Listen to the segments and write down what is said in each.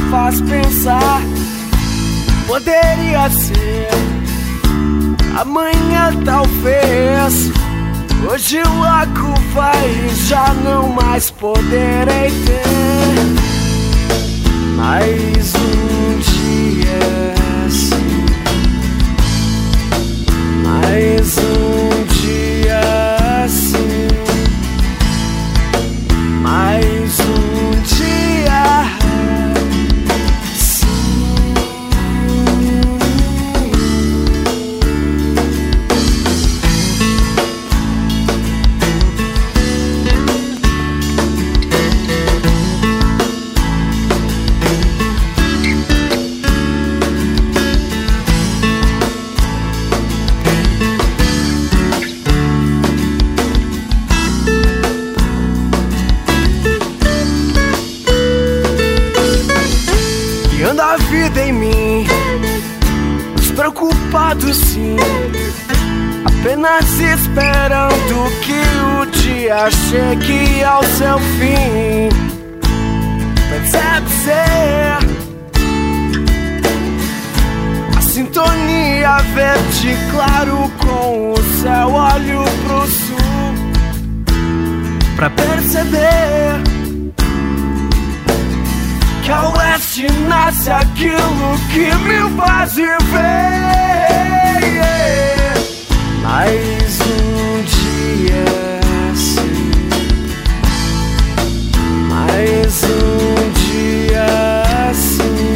faz pensar. Poderia ser amanhã, talvez. Hoje logo vai, já não mais poderei ter mais um dia assim, mais um dia assim, mais um dia assim. A vida em mim, despreocupado sim, apenas esperando que o dia chegue ao seu fim. Percebe ser a sintonia verde claro com o céu. Olho pro sul pra perceber que ao oeste nasce aquilo que me faz viver. Mais um dia assim, mais um dia assim,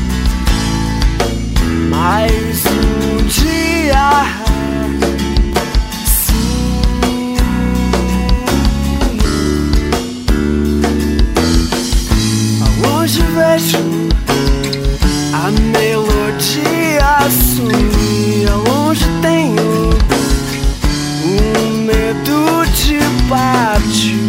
mais um dia assim. Hoje vejo a melodia sumir, longe tenho medo de partir.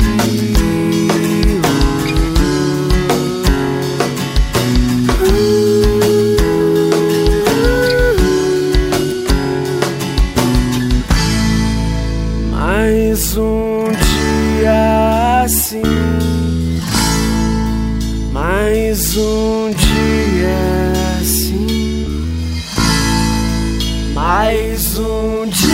Mais um dia assim, mais um dia assim, mais um dia.